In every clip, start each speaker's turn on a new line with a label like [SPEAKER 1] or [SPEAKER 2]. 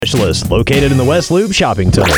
[SPEAKER 1] Specialist located in the West Loop Shopping Center.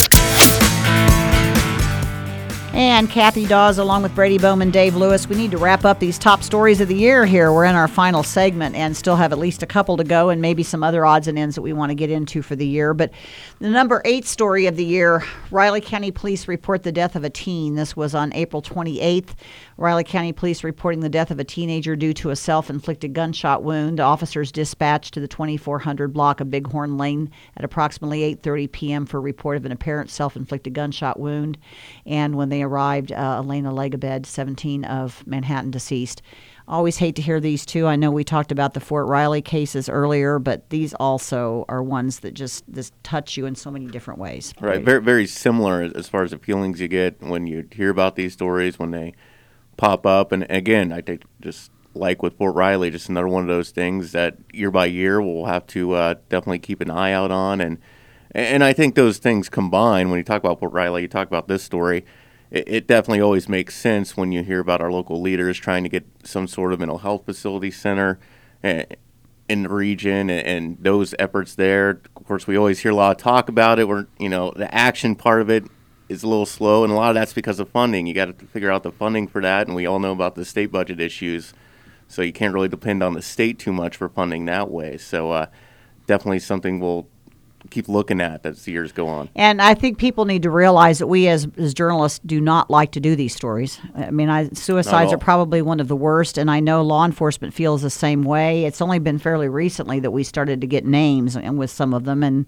[SPEAKER 2] And Kathy Dawes along with Brady Bowman, Dave Lewis. We need to wrap up these top stories of the year here. We're in our final segment and still have at least a couple to go and maybe some other odds and ends that we want to get into for the year. But the number 8 story of the year, Riley County Police report the death of a teen. This was on April 28th. Riley County Police reporting the death of a teenager due to a self-inflicted gunshot wound. Officers dispatched to the 2400 block of Bighorn Lane at approximately 8:30 p.m. for a report of an apparent self-inflicted gunshot wound. And when they arrived, Elena Legabed, 17, of Manhattan, deceased. Always hate to hear these two. I know we talked about the Fort Riley cases earlier, but these also are ones that just touch you in so many different ways.
[SPEAKER 3] Right, very, very similar as far as the feelings you get when you hear about these stories, when they pop up. And again, I think just like with Fort Riley, just another one of those things that year by year we'll have to definitely keep an eye out on. And I think those things combine. When you talk about Fort Riley, you talk about this story, it definitely always makes sense when you hear about our local leaders trying to get some sort of mental health facility center in the region and those efforts there. Of course, we always hear a lot of talk about it. The action part of it is a little slow, and a lot of that's because of funding. You got to figure out the funding for that, and we all know about the state budget issues, so you can't really depend on the state too much for funding that way. So definitely something we'll keep looking at as the years go on.
[SPEAKER 2] And I think people need to realize that we as journalists do not like to do these stories. I mean, suicides are probably one of the worst, and I know law enforcement feels the same way. It's only been fairly recently that we started to get names and with some of them, and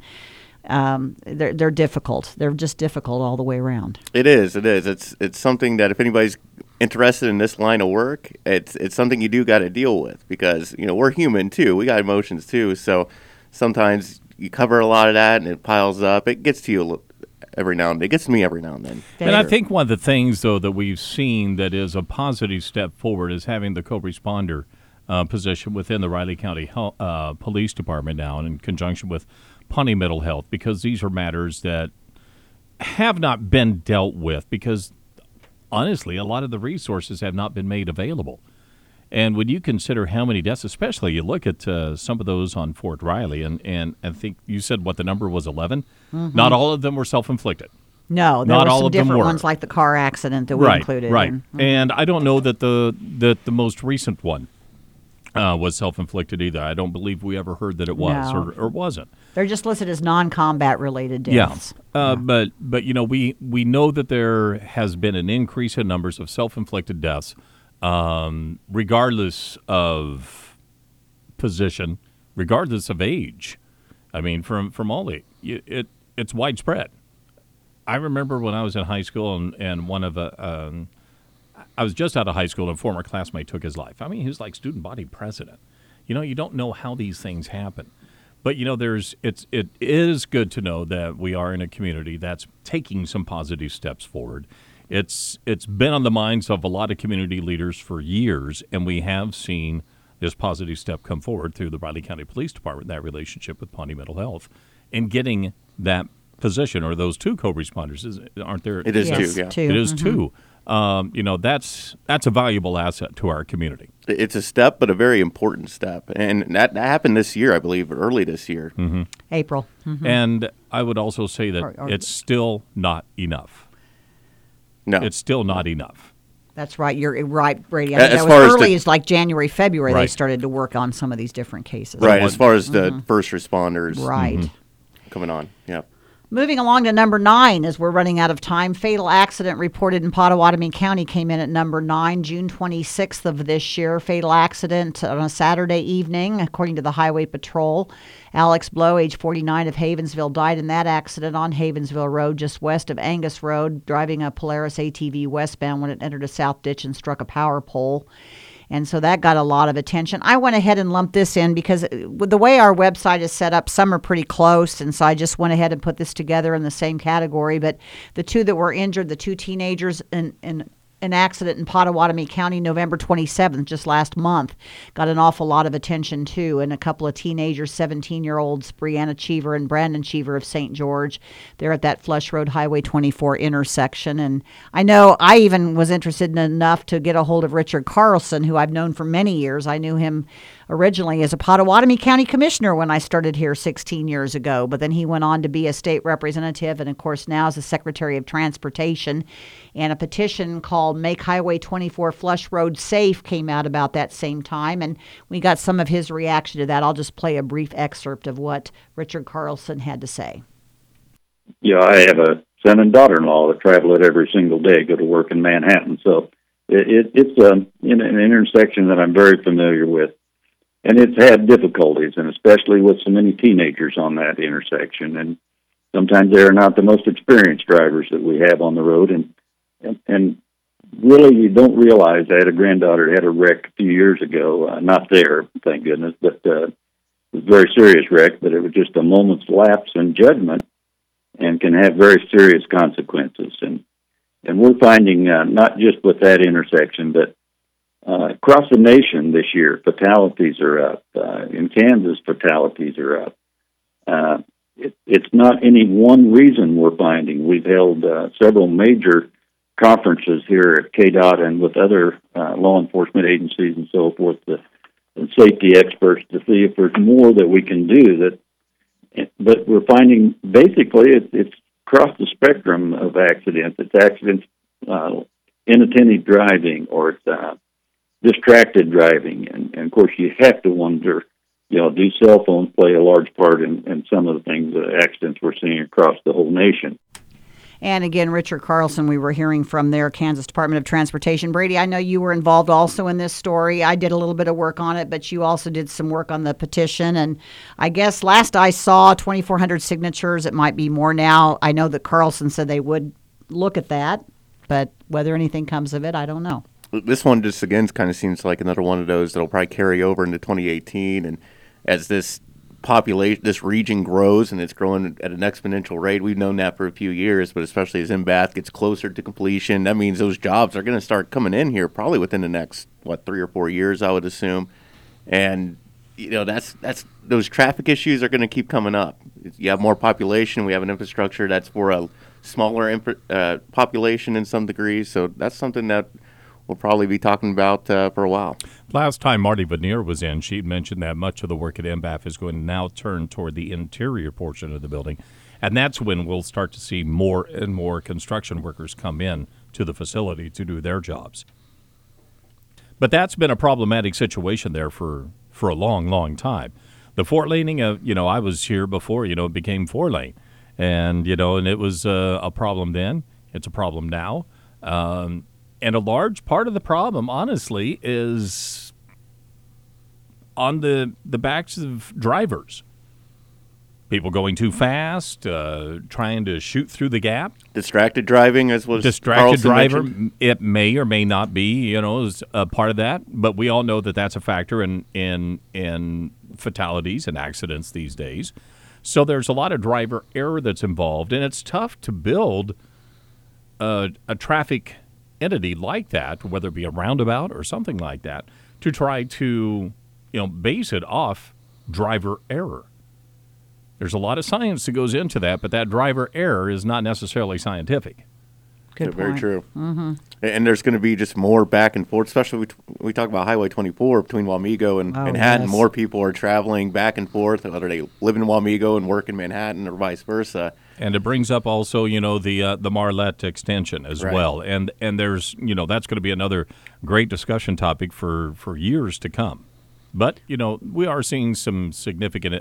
[SPEAKER 2] they're difficult. They're just difficult all the way around.
[SPEAKER 3] It is. It's something that if anybody's interested in this line of work, it's something you do got to deal with because we're human too. We got emotions too. So sometimes you cover a lot of that and it piles up. It gets to you every now and then. It gets to me every now and then.
[SPEAKER 4] And I think one of the things, though, that we've seen that is a positive step forward is having the co-responder position within the Riley County Police Department now in conjunction with Pawnee Mental Health, because these are matters that have not been dealt with because, honestly, a lot of the resources have not been made available. And when you consider how many deaths, especially you look at some of those on Fort Riley, and I think you said what the number was, 11? Mm-hmm. Not all of them were self-inflicted.
[SPEAKER 2] No, there were some different ones like the car accident that we included.
[SPEAKER 4] Right. And I don't know that the most recent one was self-inflicted either. I don't believe we ever heard that it was or wasn't.
[SPEAKER 2] They're just listed as non-combat related deaths.
[SPEAKER 4] Yeah. But we know that there has been an increase in numbers of self-inflicted deaths. Regardless of position, regardless of age. I mean, from all it's widespread. I remember when I was in high school and one of I was just out of high school and a former classmate took his life. I mean, he was like student body president. You don't know how these things happen. But, it is good to know that we are in a community that's taking some positive steps forward. It's been on the minds of a lot of community leaders for years, and we have seen this positive step come forward through the Riley County Police Department, that relationship with Pawnee Mental Health, and getting that position or those two co-responders, aren't there?
[SPEAKER 3] It is two, yeah.
[SPEAKER 4] It is two. That's a valuable asset to our community.
[SPEAKER 3] It's a step, but a very important step. And that happened this year, I believe, early this year.
[SPEAKER 4] Mm-hmm.
[SPEAKER 2] April. Mm-hmm.
[SPEAKER 4] And I would also say that it's still not enough.
[SPEAKER 3] No.
[SPEAKER 4] It's still not enough.
[SPEAKER 2] That's right. You're right, Brady. I mean, that was early as like January, February, they started to work on some of these different cases.
[SPEAKER 3] Right, as far as the first responders coming on. Yeah.
[SPEAKER 2] Moving along to number 9 as we're running out of time. Fatal accident reported in Pottawatomie County came in at number 9, June 26th of this year. Fatal accident on a Saturday evening, according to the Highway Patrol. Alex Blow, age 49, of Havensville, died in that accident on Havensville Road, just west of Angus Road, driving a Polaris ATV westbound when it entered a south ditch and struck a power pole. And so that got a lot of attention. I went ahead and lumped this in because with the way our website is set up, some are pretty close. And so I just went ahead and put this together in the same category. But the two that were injured, the two teenagers in an accident in Pottawatomie County, November 27th, just last month, got an awful lot of attention too. And a couple of teenagers, 17-year-olds, Brianna Cheever and Brandon Cheever of St. George, they're at that Flush Road Highway 24 intersection. And I know I even was interested in enough to get a hold of Richard Carlson, who I've known for many years. I knew him originally as a Pottawatomie County Commissioner when I started here 16 years ago, but then he went on to be a state representative and, of course, now is the Secretary of Transportation. And a petition called Make Highway 24 Flush Road Safe came out about that same time, and we got some of his reaction to that. I'll just play a brief excerpt of what Richard Carlson had to say.
[SPEAKER 5] Yeah, I have a son and daughter-in-law that travel it every single day, go to work in Manhattan. So it's an intersection that I'm very familiar with. And it's had difficulties, and especially with so many teenagers on that intersection. And sometimes they're not the most experienced drivers that we have on the road. And really, you don't realize. I had a granddaughter that had a wreck a few years ago. Not there, thank goodness, but it was a very serious wreck. But it was just a moment's lapse in judgment, and can have very serious consequences. And we're finding not just with that intersection, but across the nation this year, fatalities are up. In Kansas, fatalities are up. It's not any one reason we're finding. We've held several major conferences here at KDOT and with other law enforcement agencies and so forth, the safety experts, to see if there's more that we can do. But we're finding basically it's across the spectrum of accidents. It's accidents, inattentive driving, or it's distracted driving. And of course, you have to wonder, do cell phones play a large part in some of the things, accidents we're seeing across the whole nation?
[SPEAKER 2] And again, Richard Carlson, we were hearing from their Kansas Department of Transportation. Brady, I know you were involved also in this story. I did a little bit of work on it, but you also did some work on the petition. And I guess last I saw 2,400 signatures. It might be more now. I know that Carlson said they would look at that, but whether anything comes of it, I don't know.
[SPEAKER 3] This one just, again, kind of seems like another one of those that'll probably carry over into 2018. And as this region grows, and it's growing at an exponential rate. We've known that for a few years, but especially as MBATH gets closer to completion, that means those jobs are going to start coming in here probably within the next 3 or 4 years, I would assume. And that's those traffic issues are going to keep coming up. You have more population, we have an infrastructure that's for a smaller population in some degrees, so that's something that we'll probably be talking about for a while.
[SPEAKER 4] Last time Marty Veneer was in, she mentioned that much of the work at MBAF is going to now turn toward the interior portion of the building, and that's when we'll start to see more and more construction workers come in to the facility to do their jobs. But that's been a problematic situation there for a long, long time. The four-laning, I was here before, it became four-lane, and it was a problem then. It's a problem now. And a large part of the problem, honestly, is on the backs of drivers. People going too fast, trying to shoot through the gap.
[SPEAKER 3] Distracted driving, as was
[SPEAKER 4] Distracted
[SPEAKER 3] Carlson
[SPEAKER 4] driver,
[SPEAKER 3] mentioned.
[SPEAKER 4] it may or may not be, is a part of that. But we all know that that's a factor in fatalities and accidents these days. So there's a lot of driver error that's involved, and it's tough to build a traffic entity like that, whether it be a roundabout or something like that, to try to, base it off driver error. There's a lot of science that goes into that, but that driver error is not necessarily scientific.
[SPEAKER 2] Good
[SPEAKER 3] Very
[SPEAKER 2] point.
[SPEAKER 3] true. Mm-hmm. And there's going to be just more back and forth, especially we talk about Highway 24 between Wamego and Manhattan.
[SPEAKER 2] Yes.
[SPEAKER 3] More people are traveling back and forth, whether they live in Wamego and work in Manhattan or vice versa.
[SPEAKER 4] And it brings up also, the Marlette extension as
[SPEAKER 3] Right.
[SPEAKER 4] well. And there's, that's going to be another great discussion topic for years to come. But, we are seeing some significant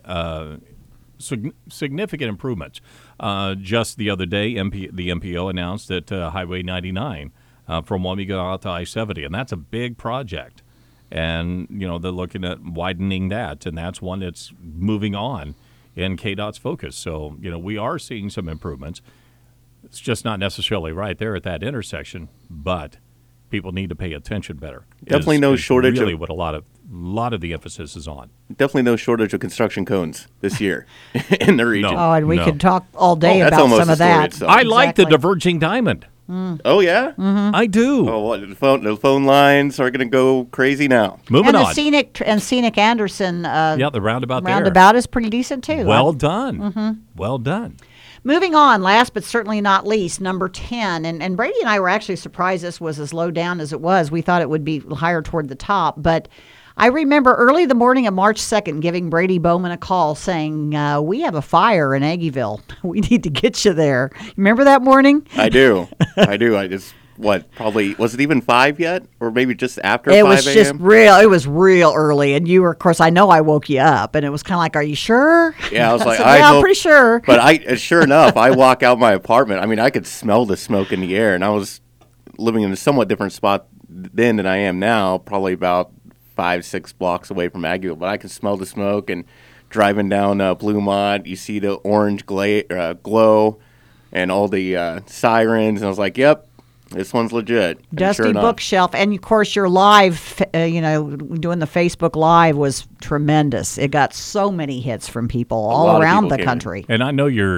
[SPEAKER 4] improvements. Just the other day, the MPO announced that Highway 99 from Wamego out to I-70, and that's a big project. And, they're looking at widening that, and that's one that's moving on in KDOT's focus. So, we are seeing some improvements. It's just not necessarily right there at that intersection, but people need to pay attention better.
[SPEAKER 3] Definitely no shortage
[SPEAKER 4] really
[SPEAKER 3] of
[SPEAKER 4] what a lot of the emphasis is on.
[SPEAKER 3] Definitely no shortage of construction cones this year in the region.
[SPEAKER 2] Oh, and we
[SPEAKER 4] No.
[SPEAKER 2] could talk all day
[SPEAKER 3] That's
[SPEAKER 2] about
[SPEAKER 3] almost
[SPEAKER 2] some
[SPEAKER 3] a
[SPEAKER 2] of
[SPEAKER 3] story
[SPEAKER 2] that.
[SPEAKER 3] itself.
[SPEAKER 4] I like the
[SPEAKER 2] Exactly.
[SPEAKER 4] diverging diamond.
[SPEAKER 3] Oh, yeah?
[SPEAKER 4] I do.
[SPEAKER 3] Oh, what, the phone lines are going to go crazy now.
[SPEAKER 4] Moving
[SPEAKER 2] And the
[SPEAKER 4] on.
[SPEAKER 2] scenic Anderson
[SPEAKER 4] The roundabout there.
[SPEAKER 2] roundabout is pretty decent too.
[SPEAKER 4] Well done. Well done.
[SPEAKER 2] Moving on, last but certainly not least, number 10. And Brady and I were actually surprised this was as low down as it was. We thought it would be higher toward the top. But I remember early the morning of March 2nd giving Brady Bowman a call saying, we have a fire in Aggieville. We need to get you there. Remember that morning?
[SPEAKER 3] I do. I just, probably, was it even 5 yet? Or maybe just after 5
[SPEAKER 2] It
[SPEAKER 3] a.m.?
[SPEAKER 2] was just real. It was real early. And you were, of course, I know I woke you up. And it was kind of like, are you sure?
[SPEAKER 3] Yeah, I was like,
[SPEAKER 2] said,
[SPEAKER 3] I
[SPEAKER 2] yeah, I'm
[SPEAKER 3] hope-
[SPEAKER 2] pretty sure.
[SPEAKER 3] But sure enough, I walk out my apartment. I mean, I could smell the smoke in the air. And I was living in a somewhat different spot then than I am now, probably about 5-6 blocks away from Aggieville. But I could smell the smoke, and driving down Bluemont, you see the orange glow and all the sirens. And I was like, yep, this one's legit. And
[SPEAKER 2] Dusty
[SPEAKER 3] sure enough,
[SPEAKER 2] Bookshelf. And, of course, your live, doing the Facebook Live was tremendous. It got so many hits from people
[SPEAKER 3] lot
[SPEAKER 2] all
[SPEAKER 3] of
[SPEAKER 2] around
[SPEAKER 3] people
[SPEAKER 2] the
[SPEAKER 3] came in.
[SPEAKER 2] country.
[SPEAKER 4] And I know you're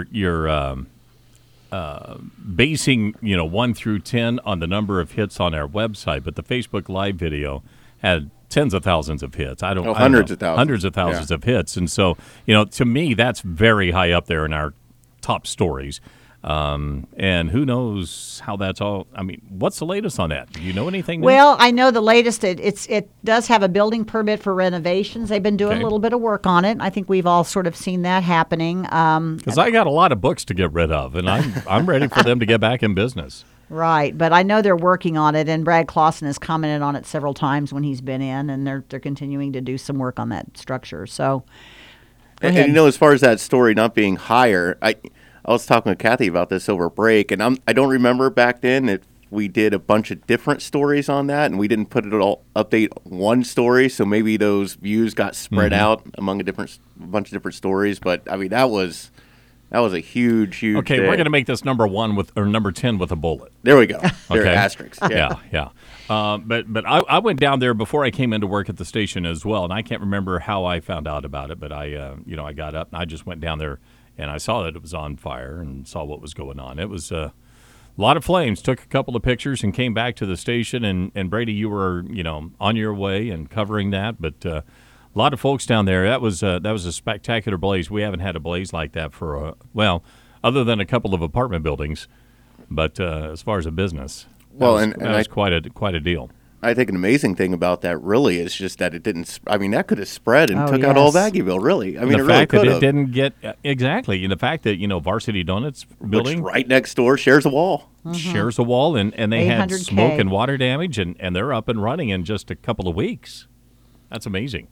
[SPEAKER 4] basing 1 through 10 on the number of hits on our website, but the Facebook Live video had tens of thousands of hits. I don't
[SPEAKER 3] hundreds
[SPEAKER 4] know,
[SPEAKER 3] of thousands.
[SPEAKER 4] hundreds of thousands of hits, and so to me that's very high up there in our top stories. And who knows how that's all. I mean, what's the latest on that? Do you know anything new?
[SPEAKER 2] Well, I know the latest. It does have a building permit for renovations. They've been doing
[SPEAKER 4] Okay.
[SPEAKER 2] a little bit of work on it. I think we've all sort of seen that happening.
[SPEAKER 4] Because I got a lot of books to get rid of, and I'm ready for them to get back in business.
[SPEAKER 2] Right, but I know they're working on it, and Brad Clausen has commented on it several times when he's been in, and they're continuing to do some work on that structure. So, go
[SPEAKER 3] And
[SPEAKER 2] ahead.
[SPEAKER 3] as far as that story not being higher, I was talking with Kathy about this over break, and I don't remember back then if we did a bunch of different stories on that, and we didn't put it all update one story, so maybe those views got spread out among a bunch of different stories. But I mean, that was a huge
[SPEAKER 4] Okay,
[SPEAKER 3] day.
[SPEAKER 4] we're going to make this number 10 with a bullet.
[SPEAKER 3] There we go. There,
[SPEAKER 4] Okay.
[SPEAKER 3] asterisks. Yeah.
[SPEAKER 4] Yeah. But I went down there before I came into work at the station as well, and I can't remember how I found out about it. But I got up and I just went down there and I saw that it was on fire and saw what was going on. It was a lot of flames. Took a couple of pictures and came back to the station. And Brady, you were on your way and covering that, but. A lot of folks down there. That was a spectacular blaze. We haven't had a blaze like that for other than a couple of apartment buildings. But as far as a business, that was quite a deal.
[SPEAKER 3] I think an amazing thing about that really is just that it didn't. I mean, that could have spread and
[SPEAKER 2] Oh,
[SPEAKER 3] took out all of
[SPEAKER 2] yes.
[SPEAKER 3] Aggieville. Really, I mean,
[SPEAKER 4] The
[SPEAKER 3] it
[SPEAKER 4] fact
[SPEAKER 3] really
[SPEAKER 4] that
[SPEAKER 3] could
[SPEAKER 4] it
[SPEAKER 3] have.
[SPEAKER 4] didn't get exactly. The fact that Varsity Donuts
[SPEAKER 3] Which
[SPEAKER 4] building
[SPEAKER 3] right next door shares a wall.
[SPEAKER 4] shares a wall and they had
[SPEAKER 2] 800K.
[SPEAKER 4] smoke and water damage and they're up and running in just a couple of weeks. That's amazing.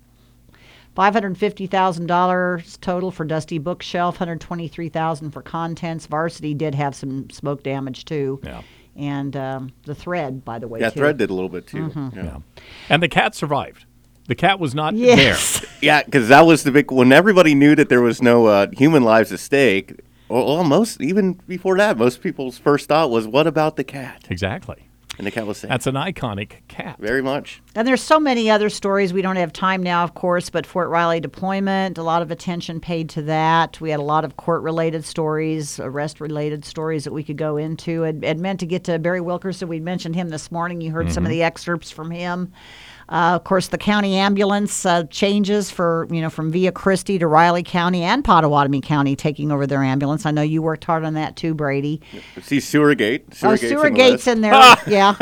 [SPEAKER 2] $550,000 total for Dusty Bookshelf, $123,000 for contents. Varsity did have some smoke damage too.
[SPEAKER 4] Yeah.
[SPEAKER 2] And the Thread, by the way,
[SPEAKER 3] Yeah,
[SPEAKER 2] too.
[SPEAKER 3] Thread did a little bit too.
[SPEAKER 4] Yeah. And the cat survived. The cat was not
[SPEAKER 2] Yes.
[SPEAKER 4] there.
[SPEAKER 3] Yeah, because that was the big when everybody knew that there was no human lives at stake. Well, most even before that, most people's first thought was, "What about the cat?"
[SPEAKER 4] Exactly.
[SPEAKER 3] And the cat was safe.
[SPEAKER 4] That's an iconic cat.
[SPEAKER 3] Very much.
[SPEAKER 2] And there's so many other stories. We don't have time now, of course, but Fort Riley deployment, a lot of attention paid to that. We had a lot of court-related stories, arrest-related stories that we could go into. It meant to get to Barry Wilkerson. We mentioned him this morning. You heard some of the excerpts from him. Of course, the county ambulance changes for from Via Christi to Riley County and Pottawatomie County taking over their ambulance. I know you worked hard on that too, Brady.
[SPEAKER 3] See Sewergate.
[SPEAKER 2] Sewergate's in there, yeah.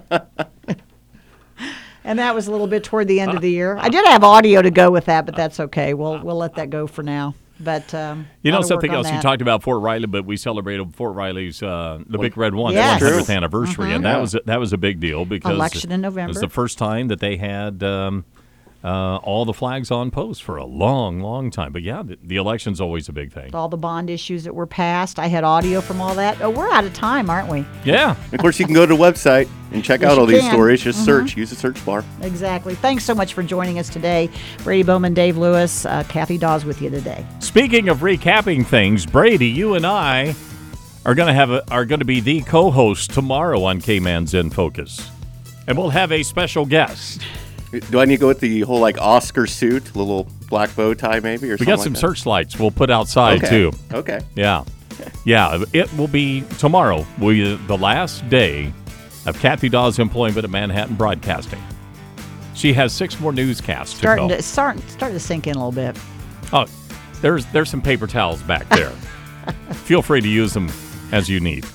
[SPEAKER 2] And that was a little bit toward the end of the year. I did have audio to go with that, but that's okay. We'll let that go for now. But lot of work
[SPEAKER 4] something
[SPEAKER 2] on
[SPEAKER 4] else you
[SPEAKER 2] that.
[SPEAKER 4] talked about Fort Riley, but we celebrated Fort Riley's the Big Red One,
[SPEAKER 2] Yes.
[SPEAKER 4] the 100th anniversary, and that was a big deal because
[SPEAKER 2] Election in November.
[SPEAKER 4] It was the first time that they had all the flags on post for a long, long time. But yeah, the election's always a big thing.
[SPEAKER 2] All the bond issues that were passed. I had audio from all that. Oh, we're out of time, aren't we?
[SPEAKER 4] Yeah.
[SPEAKER 3] Of course, you can go to the website and check
[SPEAKER 2] Yes,
[SPEAKER 3] out all
[SPEAKER 2] you
[SPEAKER 3] these
[SPEAKER 2] can.
[SPEAKER 3] stories. Just search. Use the search bar.
[SPEAKER 2] Exactly. Thanks so much for joining us today. Brady Bowman, Dave Lewis, Kathy Dawes with you today.
[SPEAKER 4] Speaking of recapping things, Brady, you and I are going to be the co-hosts tomorrow on K-Man's In Focus, and we'll have a special guest.
[SPEAKER 3] Do I need to go with the whole Oscar suit, little black bow tie, maybe, or
[SPEAKER 4] We
[SPEAKER 3] something
[SPEAKER 4] got some
[SPEAKER 3] like
[SPEAKER 4] searchlights we'll put outside
[SPEAKER 3] that?
[SPEAKER 4] too.
[SPEAKER 3] Okay.
[SPEAKER 4] Yeah. It will be tomorrow. Will be the last day of Kathy Dawes' employment at Manhattan Broadcasting. She has 6 more newscasts to go.
[SPEAKER 2] Starting to sink in a little bit.
[SPEAKER 4] Oh, there's some paper towels back there. Feel free to use them as you need.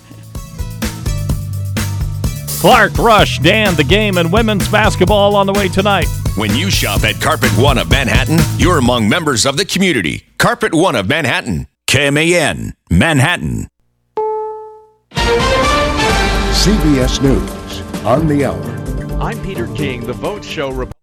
[SPEAKER 4] Clark, Rush, Dan, the game, and women's basketball on the way tonight.
[SPEAKER 6] When you shop at Carpet One of Manhattan, you're among members of the community. Carpet One of Manhattan. KMAN, Manhattan.
[SPEAKER 7] CBS News on the hour.
[SPEAKER 8] I'm Peter King. The Vote Show